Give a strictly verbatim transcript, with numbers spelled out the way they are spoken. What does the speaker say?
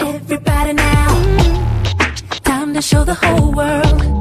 Everybody now, time to show the whole world